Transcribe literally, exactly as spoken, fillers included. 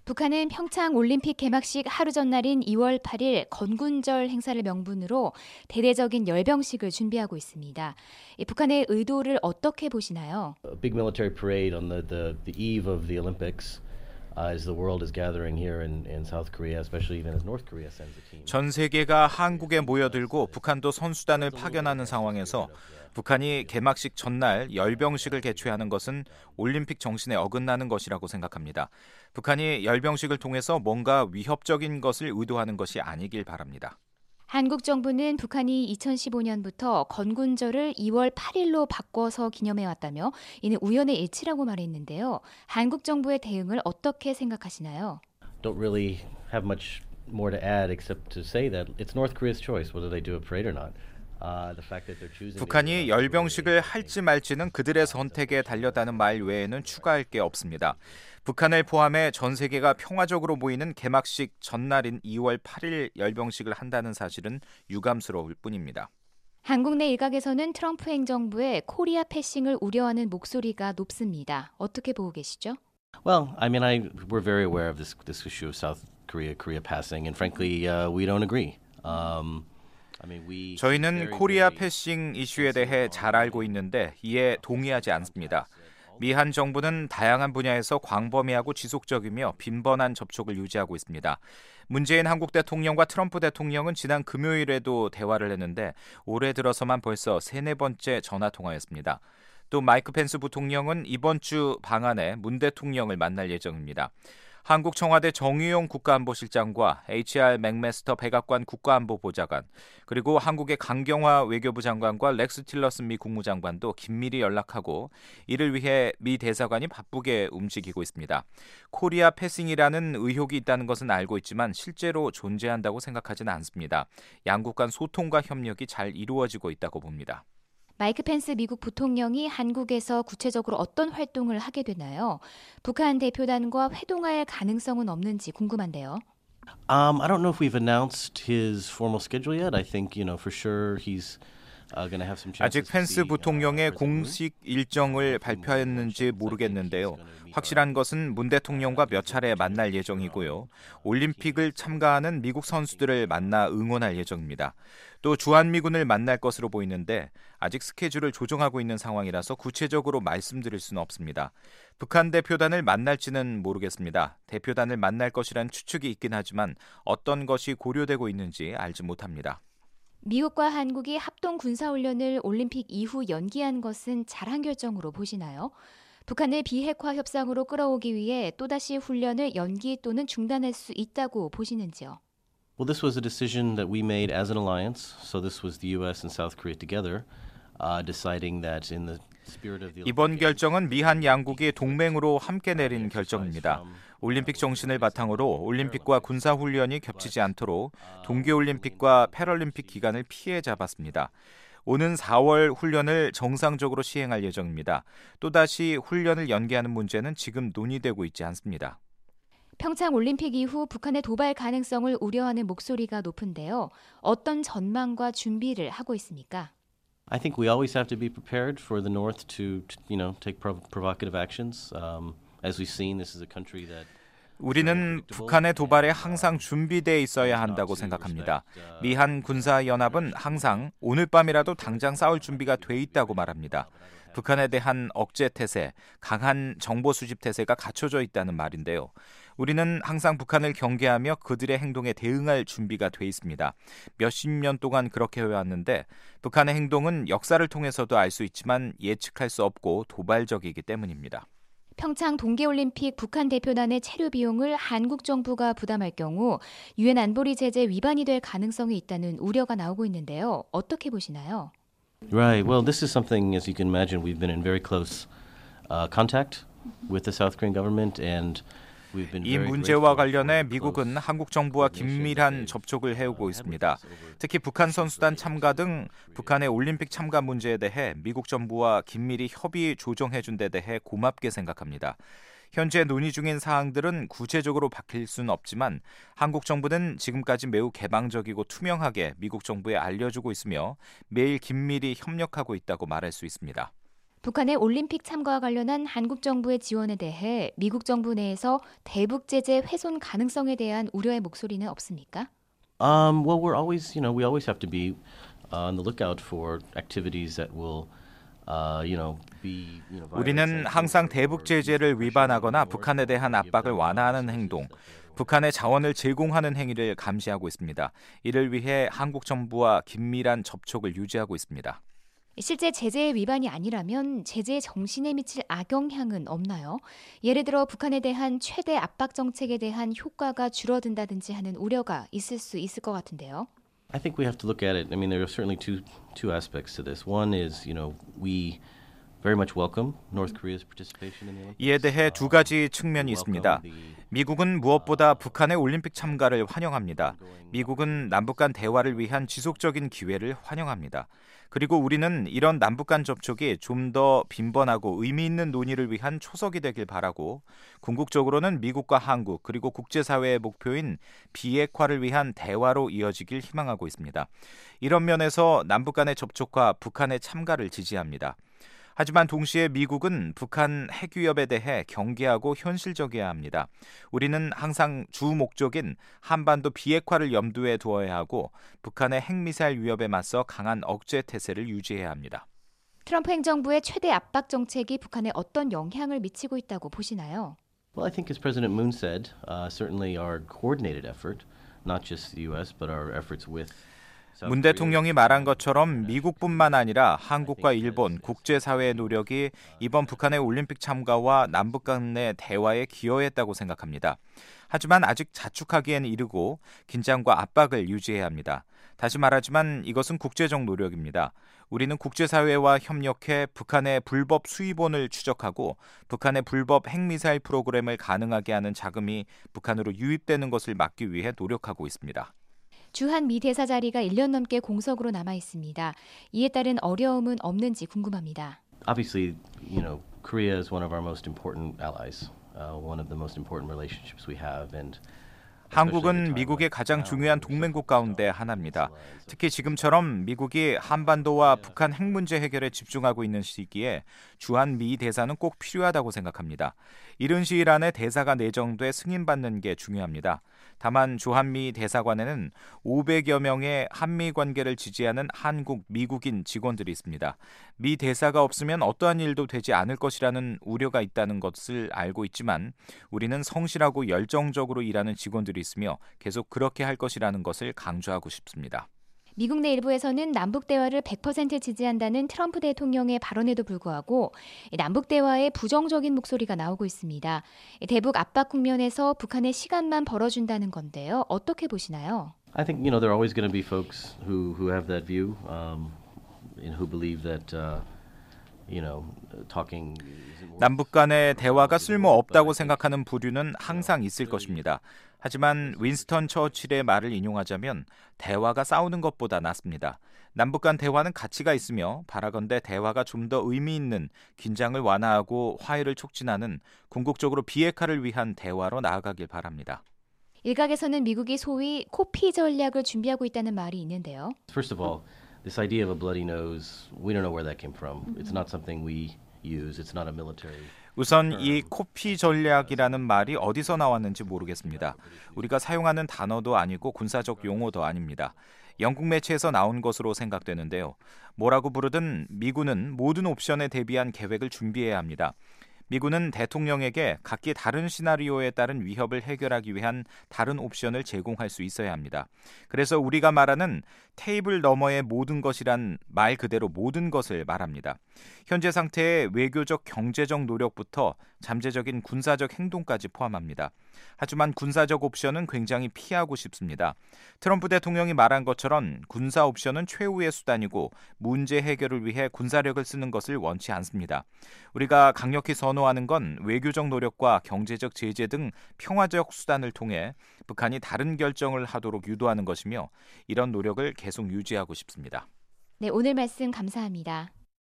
북한은 평창 올림픽 개막식 하루 전날인 이월 팔일 건군절 행사를 명분으로 대대적인 열병식을 준비하고 있습니다. 이 북한의 의도를 어떻게 보시나요? A big military parade on the, the, the eve of the Olympics. Uh, as the world is gathering here in, in South Korea, especially even as North Korea sends a team. 전 세계가 한국에 모여들고 북한도 선수단을 파견하는 상황에서 북한이 개막식 전날 열병식을 개최하는 것은 올림픽 정신에 어긋나는 것이라고 생각합니다. 북한이 열병식을 통해서 뭔가 위협적인 것을 의도하는 것이 아니길 바랍니다. 한국 정부는 북한이 이천십오년부터 건군절을 이월 팔일로 바꿔서 기념해왔다며 이는 우연의 일치라고 말했는데요. 한국 정부의 대응을 어떻게 생각하시나요? Don't really have much more to add except to say that it's North Korea's choice whether they do a parade or not. Uh, the fact that they're choosing 북한이 열병식을 할지 말지는 그들의 선택에 달렸다는 말 외에는 추가할 게 없습니다. 북한을 포함해 전 세계가 평화적으로 모이는 개막식 전날인 이월 팔일 열병식을 한다는 사실은 유감스러울 뿐입니다. 한국 내 일각에서는 트럼프 행정부의 코리아 패싱을 우려하는 목소리가 높습니다. 어떻게 보고 계시죠? Well, I mean, I we're very aware of this this issue of South Korea, Korea passing, and frankly, uh, we don't agree. Um, I mean, we 저희는 코리아 패싱 이슈에 대해 잘 알고 있는데 이에 동의하지 않습니다. 미한 정부는 다양한 분야에서 광범위하고 지속적이며 빈번한 접촉을 유지하고 있습니다. 문재인 한국 대통령과 트럼프 대통령은 지난 금요일에도 대화를 했는데 올해 들어서만 벌써 세네 번째 전화통화였습니다. 또 마이크 펜스 부통령은 이번 주 방안에 문 대통령을 만날 예정입니다. 한국 청와대 정의용 국가안보실장과 에이치알 맥메스터 백악관 국가안보보좌관, 그리고 한국의 강경화 외교부 장관과 렉스 틸러슨 미 국무장관도 긴밀히 연락하고 이를 위해 미 대사관이 바쁘게 움직이고 있습니다. 코리아 패싱이라는 의혹이 있다는 것은 알고 있지만 실제로 존재한다고 생각하지는 않습니다. 양국 간 소통과 협력이 잘 이루어지고 있다고 봅니다. 마이크 펜스 미국 부통령이 한국에서 구체적으로 어떤 활동을 하게 되나요? 북한 대표단과 회동할 가능성은 없는지 궁금한데요. Um, I don't know if we've announced his formal schedule yet. I think, you know, for sure he's uh, going to have some chances. 아직 펜스 부통령의 공식 일정을 발표했는지 모르겠는데요. 확실한 것은 문 대통령과 몇 차례 만날 예정이고요. 올림픽을 참가하는 미국 선수들을 만나 응원할 예정입니다. 또 주한미군을 만날 것으로 보이는데 아직 스케줄을 조정하고 있는 상황이라서 구체적으로 말씀드릴 수는 없습니다. 북한 대표단을 만날지는 모르겠습니다. 대표단을 만날 것이란 추측이 있긴 하지만 어떤 것이 고려되고 있는지 알지 못합니다. 미국과 한국이 합동 군사훈련을 올림픽 이후 연기한 것은 잘한 결정으로 보시나요? 북한을 비핵화 협상으로 끌어오기 위해 또다시 훈련을 연기 또는 중단할 수 있다고 보시는지요? Well, this was a decision that we made as an alliance. So this was the U S and South Korea together, uh, deciding that in the spirit of the 이번 결정은 미한 양국이 동맹으로 함께 내린 결정입니다. 올림픽 정신을 바탕으로 올림픽과 군사훈련이 겹치지 않도록 동계올림픽과 패럴림픽 기간을 피해 잡았습니다. 오는 사월 훈련을 정상적으로 시행할 예정입니다. 또다시 훈련을 연기하는 문제는 지금 논의되고 있지 않습니다. 평창 올림픽 이후 북한의 도발 가능성을 우려하는 목소리가 높은데요. 어떤 전망과 준비를 하고 있습니까? I think we always have to be prepared for the North to, you know, take provocative actions. Um, as we've seen, this is a country that 우리는 북한의 도발에 항상 준비되어 있어야 한다고 생각합니다. 미한 군사연합은 항상 오늘 밤이라도 당장 싸울 준비가 돼 있다고 말합니다. 북한에 대한 억제 태세, 강한 정보 수집 태세가 갖춰져 있다는 말인데요. 우리는 항상 북한을 경계하며 그들의 행동에 대응할 준비가 돼 있습니다. 몇십 년 동안 그렇게 해왔는데 북한의 행동은 역사를 통해서도 알 수 있지만 예측할 수 없고 도발적이기 때문입니다. 평창 동계올림픽 북한 대표단의 체류 비용을 한국 정부가 부담할 경우 유엔 안보리 제재 위반이 될 가능성이 있다는 우려가 나오고 있는데요. 어떻게 보시나요? Right. Well, this is something, as you can imagine, we've been in very close uh, contact with the South Korean government, and we've been 이 very 문제와 grateful 관련해 for 미국은 close 한국 정부와 긴밀한 접촉을 해오고 있습니다. 특히 북한 선수단 참가 등 북한의 올림픽 참가 문제에 대해 미국 정부와 긴밀히 협의 조정해준 데 대해 고맙게 생각합니다. 현재 논의 중인 사항들은 구체적으로 밝힐 수는 없지만 한국 정부는 지금까지 매우 개방적이고 투명하게 미국 정부에 알려주고 있으며 매일 긴밀히 협력하고 있다고 말할 수 있습니다. 북한의 올림픽 참가와 관련한 한국 정부의 지원에 대해 미국 정부 내에서 대북 제재 훼손 가능성에 대한 우려의 목소리는 없습니까? Um, well, we're always, you know, we always have to be uh, on the lookout for activities that will, uh, you know, be, you know, 우리는 항상 대북 제재를 위반하거나 북한에 대한 압박을 완화하는 행동, 북한의 자원을 제공하는 행위를 감시하고 있습니다. 이를 위해 한국 정부와 긴밀한 접촉을 유지하고 있습니다. 실제 제재의 위반이 아니라면 제재의 정신에 미칠 악영향은 없나요? 예를 들어 북한에 대한 최대 압박 정책에 대한 효과가 줄어든다든지 하는 우려가 있을 수 있을 것 같은데요. I think we have to look at it. I mean, there are certainly two two aspects to this. One is, you know, we very much welcome North Korea's participation in the Olympics. 이에 대해 두 가지 측면이 있습니다. 미국은 무엇보다 북한의 올림픽 참가를 환영합니다. 미국은 남북 간 대화를 위한 지속적인 기회를 환영합니다. 그리고 우리는 이런 남북 간 접촉이 좀 더 빈번하고 의미 있는 논의를 위한 초석이 되길 바라고 궁극적으로는 미국과 한국 그리고 국제사회의 목표인 비핵화를 위한 대화로 이어지길 희망하고 있습니다. 이런 면에서 남북 간의 접촉과 북한의 참가를 지지합니다. 하지만 동시에 미국은 북한 핵위협에 대해 경계하고 현실적이어야 합니다. 우리는 항상 주 목적인 한반도 비핵화를 염두에 두어야 하고 북한의 핵미사일 위협에 맞서 강한 억제 태세를 유지해야 합니다. 트럼프 행정부의 최대 압박 정책이 북한에 어떤 영향을 미치고 있다고 보시나요? Well, I think as President Moon said, uh, certainly our coordinated effort, not just the U S, but our efforts with 문 대통령이 말한 것처럼 미국뿐만 아니라 한국과 일본, 국제사회의 노력이 이번 북한의 올림픽 참가와 남북 간의 대화에 기여했다고 생각합니다. 하지만 아직 자축하기엔 이르고 긴장과 압박을 유지해야 합니다. 다시 말하지만 이것은 국제적 노력입니다. 우리는 국제사회와 협력해 북한의 불법 수입원을 추적하고 북한의 불법 핵미사일 프로그램을 가능하게 하는 자금이 북한으로 유입되는 것을 막기 위해 노력하고 있습니다. 주한 미 대사 자리가 일 년 넘게 공석으로 남아 있습니다. 이에 따른 어려움은 없는지 궁금합니다. Obviously, you know, Korea is one of our most important allies, uh, one of the most important relationships we have, and 한국은 미국의 가장 중요한 동맹국 가운데 하나입니다. 특히 지금처럼 미국이 한반도와 북한 핵 문제 해결에 집중하고 있는 시기에 주한 미 대사는 꼭 필요하다고 생각합니다. 이른 시일 안에 대사가 내정돼 승인받는 게 중요합니다. 다만 주한미 대사관에는 오백여 명의 한미 관계를 지지하는 한국, 미국인 직원들이 있습니다. 미 대사가 없으면 어떠한 일도 되지 않을 것이라는 우려가 있다는 것을 알고 있지만 우리는 성실하고 열정적으로 일하는 직원들이 있으며 계속 그렇게 할 것이라는 것을 강조하고 싶습니다. 미국 내 일부에서는 남북 대화를 백 퍼센트 지지한다는 트럼프 대통령의 발언에도 불구하고 남북 대화에 부정적인 목소리가 나오고 있습니다. 대북 압박 국면에서 북한의 시간만 벌어준다는 건데요. 어떻게 보시나요? I think, you know, there are always going to be folks who who have that view, um, and who believe that, uh, you know, talking. 남북 간의 대화가 쓸모 없다고 생각하는 부류는 항상 있을 것입니다. 하지만 윈스턴 처칠의 말을 인용하자면 대화가 싸우는 것보다 낫습니다. 남북 간 대화는 가치가 있으며 바라건대 대화가 좀 더 의미 있는 긴장을 완화하고 화해를 촉진하는 궁극적으로 비핵화를 위한 대화로 나아가길 바랍니다. 일각에서는 미국이 소위 코피 전략을 준비하고 있다는 말이 있는데요. First of all, this idea of a bloody nose, we don't know where that came from. It's not something we use. It's not a military. 우선 이 코피 전략이라는 말이 어디서 나왔는지 모르겠습니다. 우리가 사용하는 단어도 아니고 군사적 용어도 아닙니다. 영국 매체에서 나온 것으로 생각되는데요. 뭐라고 부르든 미군은 모든 옵션에 대비한 계획을 준비해야 합니다. 미군은 대통령에게 각기 다른 시나리오에 따른 위협을 해결하기 위한 다른 옵션을 제공할 수 있어야 합니다. 그래서 우리가 말하는 테이블 너머의 모든 것이란 말 그대로 모든 것을 말합니다. 현재 상태의 외교적 경제적 노력부터 잠재적인 군사적 행동까지 포함합니다. 하지만 군사적 옵션은 굉장히 피하고 싶습니다. 트럼프 대통령이 말한 것처럼 군사 옵션은 최후의 수단이고 문제 해결을 위해 군사력을 쓰는 것을 원치 않습니다. 우리가 강력히 선호하는 건 외교적 노력과 경제적 제재 등 평화적 수단을 통해 북한이 다른 결정을 하도록 유도하는 것이며 이런 노력을 계속 유지하고 싶습니다. 네, 오늘 말씀 감사합니다.